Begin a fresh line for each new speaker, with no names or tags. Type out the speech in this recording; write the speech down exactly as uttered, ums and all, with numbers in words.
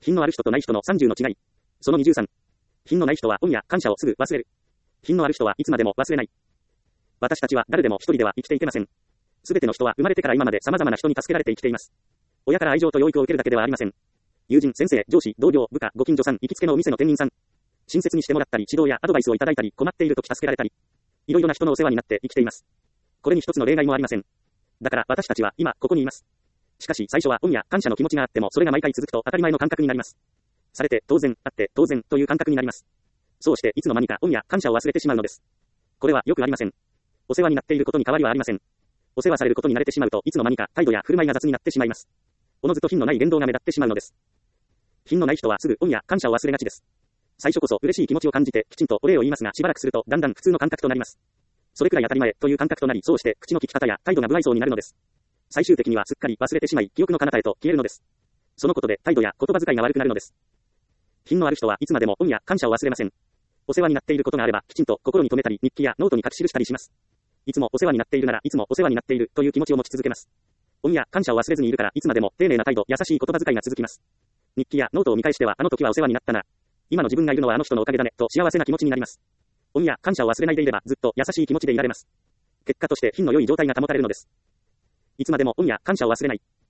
品のある人とない人のさんじゅうの違い。そのにじゅうさん。品のない人は恩や感謝をすぐ忘れる。品のある人はいつまでも忘れない。私たちは誰でも一人では生きていけません。すべての人は生まれてから今まで様々な人に助けられて生きています。親から愛情と養育を受けるだけではありません。友人、先生、上司、同僚、部下、ご近所さん、行きつけのお店の店員さん。親切にしてもらったり、指導やアドバイスをいただいたり、困っているとき助けられたり。いろいろな人のお世話になって生きています。これに一つの例外もありません。だから私たちは今ここにいます。しかし最初は恩や感謝の気持ちがあってもそれが毎回続くと当たり前の感覚になります。されて当然、あって当然という感覚になります。そうしていつの間にか恩や感謝を忘れてしまうのです。これはよくありません。お世話になっていることに変わりはありません。お世話されることに慣れてしまうといつの間にか態度や振る舞いが雑になってしまいます。おのずと品のない言動が目立ってしまうのです。品のない人はすぐ恩や感謝を忘れがちです。最初こそ嬉しい気持ちを感じてきちんとお礼を言いますがしばらくするとだんだん普通の感覚となります。それくらい当たり前という感覚となりそうして口の利き方や態度が不愛想になるのです。最終的にはすっかり忘れてしまい記憶の彼方へと消えるのです。そのことで態度や言葉遣いが悪くなるのです。品のある人はいつまでも恩や感謝を忘れません。お世話になっていることがあればきちんと心に留めたり日記やノートに書き記したりします。いつもお世話になっているならいつもお世話になっているという気持ちを持ち続けます。恩や感謝を忘れずにいるからいつまでも丁寧な態度、優しい言葉遣いが続きます。日記やノートを見返してはあの時はお世話になったな。今の自分がいるのはあの人のおかげだねと幸せな気持ちになります。恩や感謝を忘れないでいればずっと優しい気持ちでいられます。結果として品の良い状態が保たれるのです。いつまでも恩や感謝を忘れない。